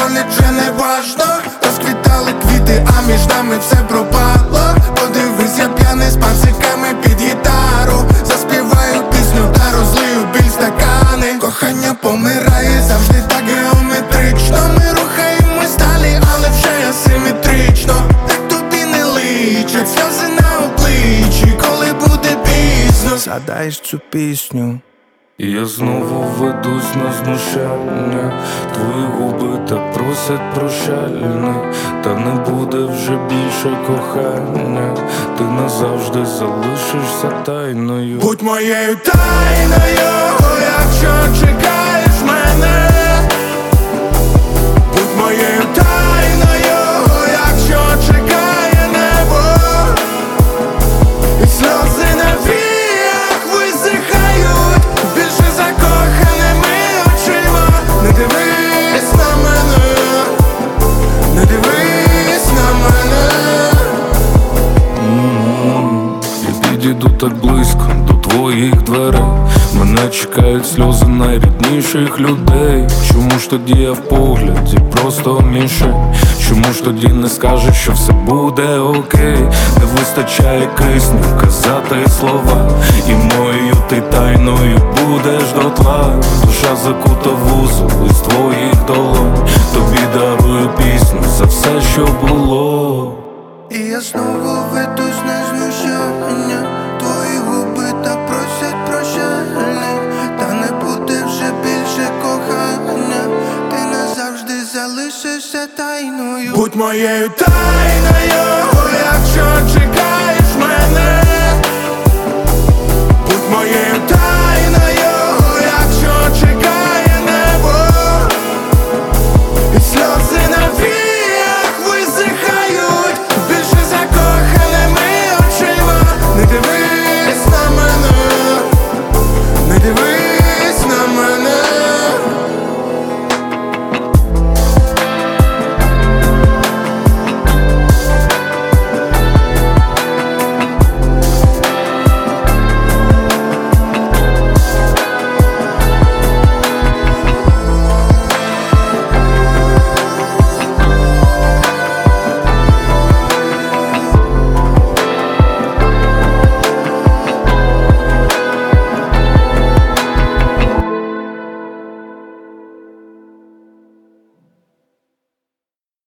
роблять вже не важно. Розквітали квіти, а між нами все пропало. Подивись, я п'яний з пациками під гітару. Заспіваю пісню та розлию біль стакани. Кохання помирає завжди так геометрично. Ми рухаємось далі, але вже асиметрично. Так тобі не личать сльози на обличчі, коли буде пізно. Згадаєш цю пісню. І я знову ведусь на знущання. Твої губи так просять прощальне. Та не буде вже більше кохання. Ти назавжди залишишся тайною. Будь моєю тайною, якщо чекаєш мене. Будь моєю тайною, якщо чекає небо. І сльози на віях висихають більше закоханими очима. Не дивись на мене, не дивись на мене. Я підійду так близько до твоїх дверей. Мене чекають сльози найрідніших людей. Чому ж тоді я в погляді просто мішень? Чому ж тоді не скажеш, що все буде окей? Не вистачає кисню казати слова. І моєю ти тайною будеш дотла. Душа закута в вузол із твоїх долонь. Тобі дарую пісню за все, що було. І я знову ведусь на знущання. Твої губи так просять прощальне. Та не буде вже більше кохання. Ти назавжди залишишся тайною. Будь моєю тайною, якщо чекаєш мене. Будь моєю тайною.